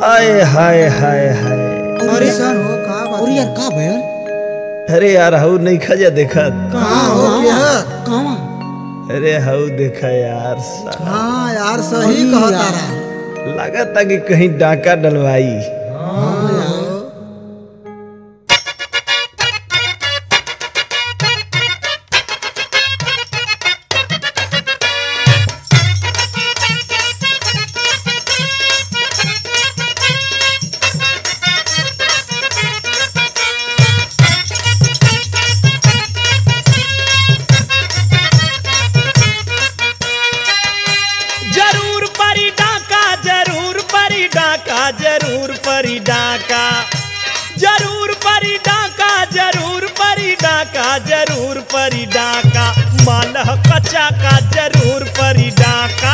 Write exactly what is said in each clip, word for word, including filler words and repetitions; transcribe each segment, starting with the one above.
हाय हाय हाय हाय। अरे सर हो का बात और यार का भयल अरे यार हाउ नहीं खजा देखा कहाँ हो क्या कहवा अरे हाउ देखा यार सा- हाँ यार सही अरे कहा यार। तारा लगा था कि कहीं डाका डलवाई। हाँ यार जरूर परी डाका जरूर परी डाका जरूर परी डाका जरूर परी डाका जरूर परी डाका जरूर परी डाका मालह कच्चा का जरूर परी डाका।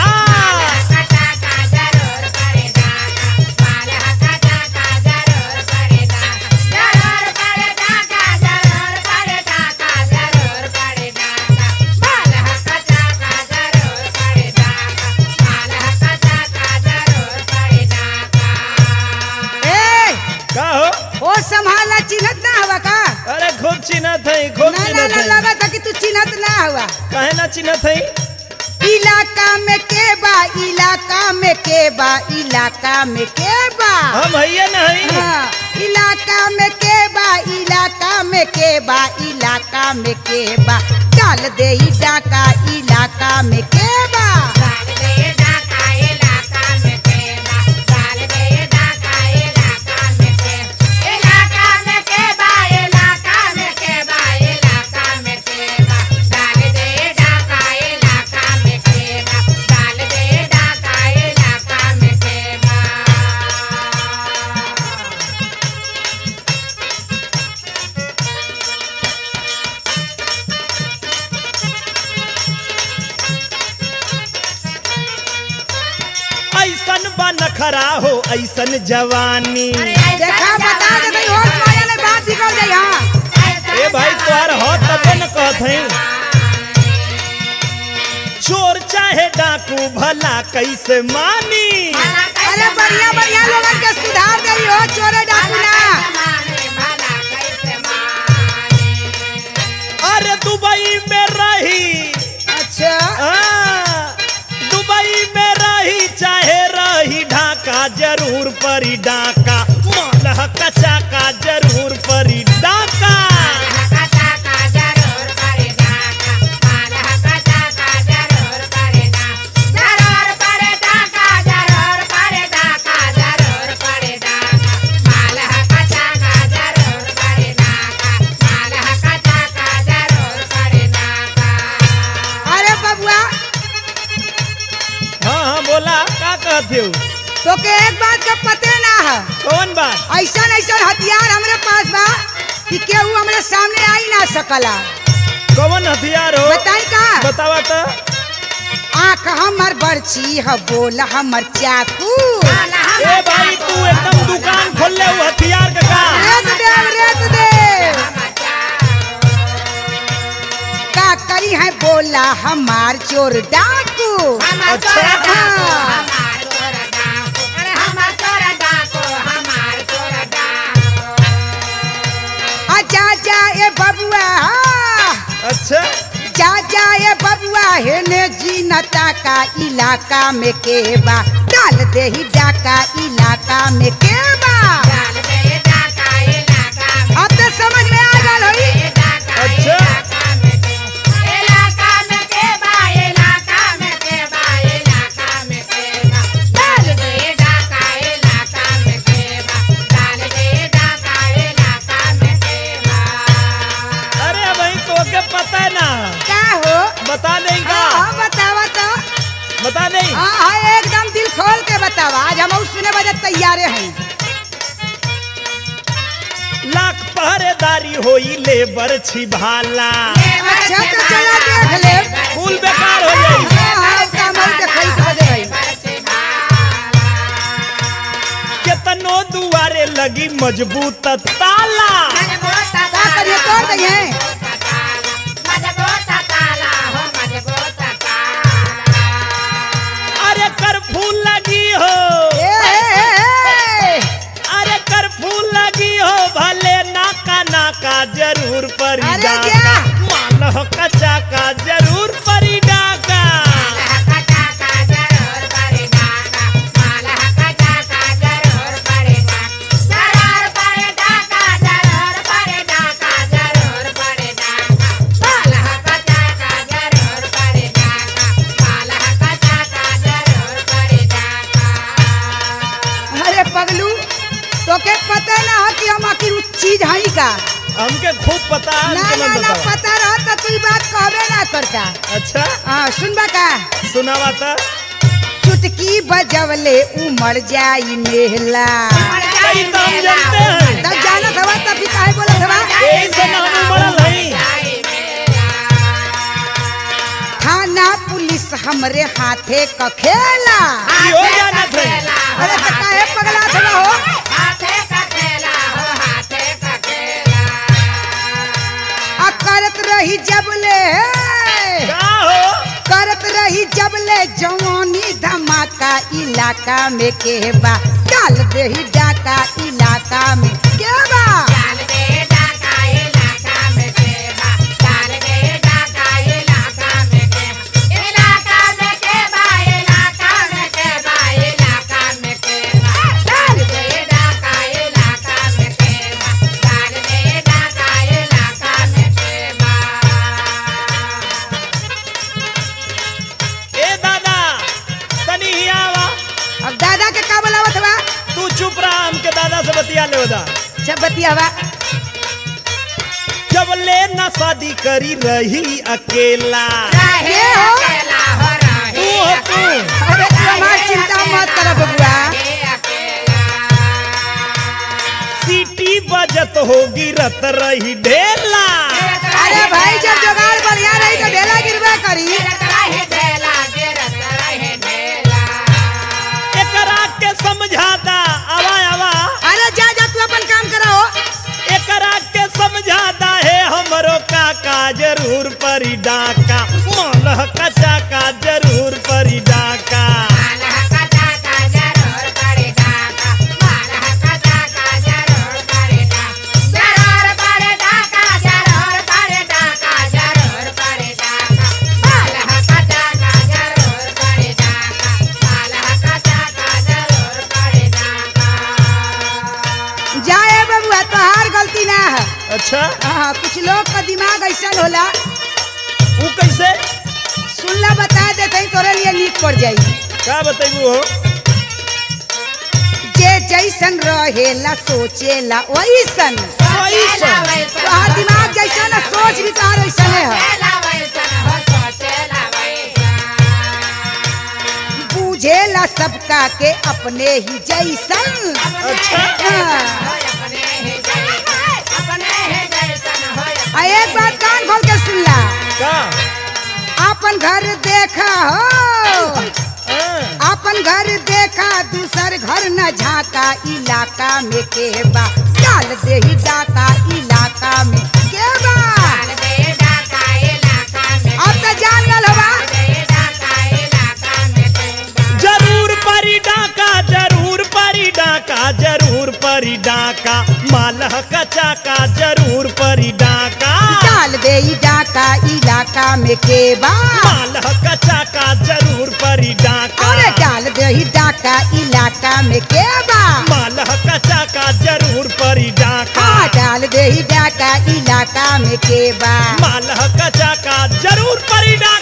ए, का हो ओ संभाला चिन्हत ना हवा का अरे खूब चिन्हत है खूब ना ना चिन्हत ना है। लगा था कि तू चिन्हत ना हवा। काहे ना चिन्हत है। इलाका में के बा इलाका में के बा इलाका में के बा हम है नहीं हाँ, इलाका में के बा इलाका में के बा इलाका में के बा डाल दे ही डाका इलाका में के बा। ऐसन बा नखरा हो ऐसन जवानी। देखा बता दे भाई होश माया ने बात निकल जाई। हाँ ए भाई तोहार हो तबे न कहत हई। चोर चाहे डाकू भला कैसे मानी। अरे बढ़िया बढ़िया लोगन के सुधार दे हो चोरे डाकू ना। अरे दुबई में रही अच्छा हाँ, दुबई में रही चाहे रही ढाका जरूर परी डाका मालह कच्चा का जरूर परी डाका। अरे बबुआ हाँ हाँ बोला का कहते हो। तो के एक बात का पते ना है। कौन बात। ऐसा ऐसा हथियार हमरे पास बा कि केहू हमरे सामने आई ना सकला। कौन हथियार हो बताई का बतावा तो। आँख हमर बर्छी ह बोल हमर चाकू। ए भाई तू एकदम दुकान खोल ले वो हथियार का का। रेत दे रेत दे का करी है बोला हमार चोर डाकू। अच्छा हाँ। आ जा जा ए बबुआ हाँ। अच्छा जा जा ए बबुआ हेने जीनता का इलाका में के बा डाल दे ही डाका इलाका में के बा। अब तो समझ में आ गल होई। अच्छा अरे भाई तो के पता है ना का हो बता देगा हाँ बतावा तो। बता दे। हाँ हाँ एकदम दिल खोल के बतावा आज हम सुने बजे तैयारे हैं। लाख पहरेदारी होई लेबर छिभाला अच्छा तो चला देख ले। कुल बेकार हो जाई। हाँ हाँ काम हम देखई कर दे भाई। केतनो दुआरे लगी मजबूत ताला। का करिए तोड़ दइए। अरे कर फूल लगी हो ए, ए, ए, ए, पगलू तोके पता ना हो कि हम आखिर उस चीज हई का हमके खूब पता है, ना हमके ना मत ना बतावा। पता रह तो तू ई बात कहबे ना करता। अच्छा हाँ सुनबा का सुनावा था। चुटकी बजवले उमड़ जाई मेहला कई तो हम जानते हैं, तब जानत हवा तब भी काहे बोलत हवा यही से नाम उमड़ल है। थाना पुलिस हमरे हाथे क खेला इहो जानत है। अरे तो काहे पगला थवा हो आ करत रही जबले का हो करत रही जबले जवानी धमाका इलाका में केबा डाल देही डाका इलाका में केबा ए दादा तनी ही आवा। अब दादा के का बोलावत बा तू चुप रहा, हमके दादा से बतिया ले होदा। सब बतियावा जब ले ना शादी करी रही अकेला। के हो तू हो तू। अरे तू हमार चिंता मत कर बबुआ सीटी बजत होगी रत रही ढेला। अरे भाई जब जुगाड़ बढ़िया रही तो ढेला गिरबे करी एकरा के समझाता आवा आवा। अरे जा जा तू अपन काम कराओ एकरा के समझाता है हमरो काका जरूर परी डाका। मोलह कचा का जरूर परी डाका। जाए बबुआ तोहार गलती ना है अच्छा हाँ कुछ लोग का दिमाग ऐसा होला वो कैसे सुनला बता देते ही तोरे लिए नीक पड़ जाई का बतेबू हो। जे जैसन रहेला सोचेला वैसन वैसन? तोहार दिमाग जैसा ना सोच भी तोहार वैसने है बूझेला सबका के अपने ही जैसन अच्छा हाँ। आ एक बात कान खोल के सुनला का अपन घर देखा हो हाँ। अपन घर देखा दूसर घर न झाका इलाका में केबा डाल दे ही डाका इलाका में केबा अब तो जान गल होगा जरूर परी डाका जरूर परी डाका जरूर परी डाका। मालह कचा का जरूर परी डाका। डाल दे ही डाका इलाका में केबा मालह कचा का जरूर परी डाका। अरे डाल दे ही डाका इलाका में केबा मालह कचा का जरूर परी डाका। हाँ डाल दे ही डाका इलाका में केबा मालह कचा का जरूर परी डाका।